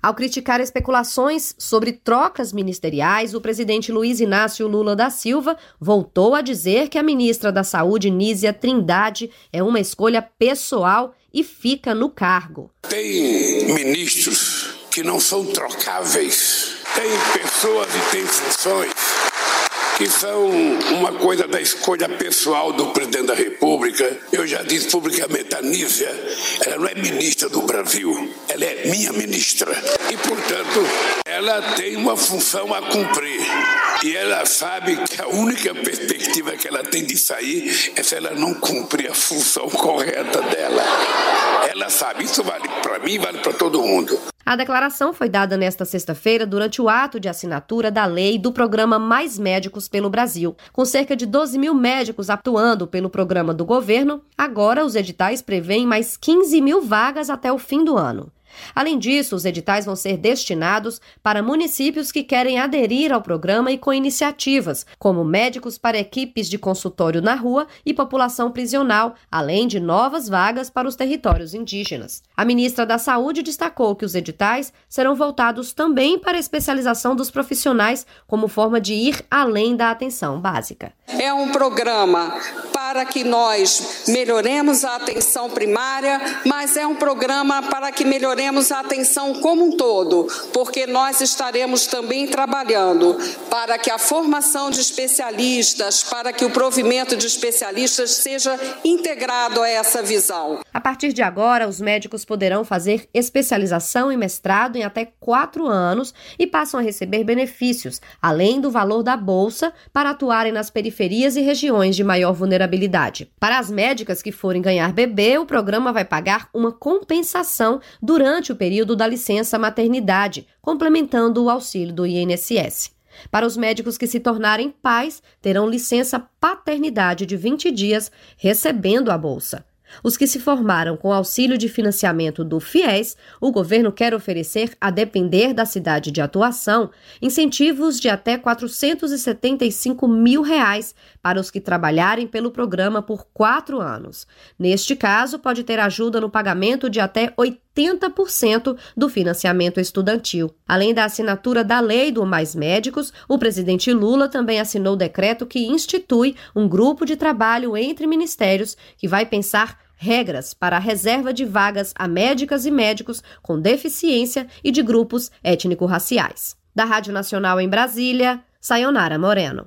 Ao criticar especulações sobre trocas ministeriais, o presidente Luiz Inácio Lula da Silva voltou a dizer que a ministra da Saúde, Nízia Trindade, é uma escolha pessoal e fica no cargo. Tem ministros que não são trocáveis. Tem pessoas e tem funções que são uma coisa da escolha pessoal do presidente da República. Eu já disse publicamente, a Nízia, ela não é ministra do Brasil, ela é minha ministra. E, portanto, ela tem uma função a cumprir. E ela sabe que a única perspectiva que ela tem de sair é se ela não cumprir a função correta dela. Ela sabe, isso vale para mim, vale para todo mundo. A declaração foi dada nesta sexta-feira durante o ato de assinatura da lei do programa Mais Médicos pelo Brasil. Com cerca de 12 mil médicos atuando pelo programa do governo, agora os editais prevêem mais 15 mil vagas até o fim do ano. Além disso, os editais vão ser destinados para municípios que querem aderir ao programa e com iniciativas, como médicos para equipes de consultório na rua e população prisional, além de novas vagas para os territórios indígenas. A ministra da Saúde destacou que os editais serão voltados também para a especialização dos profissionais como forma de ir além da atenção básica. É um programa para que nós melhoremos a atenção primária, mas é um programa para que melhoremos a atenção como um todo, porque nós estaremos também trabalhando para que a formação de especialistas, para que o provimento de especialistas seja integrado a essa visão. A partir de agora, os médicos poderão fazer especialização e mestrado em até 4 anos e passam a receber benefícios, além do valor da bolsa, para atuarem nas periferias e regiões de maior vulnerabilidade. Para as médicas que forem ganhar bebê, o programa vai pagar uma compensação durante o período da licença maternidade, complementando o auxílio do INSS. Para os médicos que se tornarem pais, terão licença paternidade de 20 dias, recebendo a bolsa. Os que se formaram com auxílio de financiamento do FIES, o governo quer oferecer, a depender da cidade de atuação, incentivos de até R$ 475 mil para os que trabalharem pelo programa por 4 anos. Neste caso, pode ter ajuda no pagamento de até 80% do financiamento estudantil. Além da assinatura da lei do Mais Médicos, o presidente Lula também assinou o decreto que institui um grupo de trabalho entre ministérios que vai pensar regras para a reserva de vagas a médicas e médicos com deficiência e de grupos étnico-raciais. Da Rádio Nacional em Brasília, Sayonara Moreno.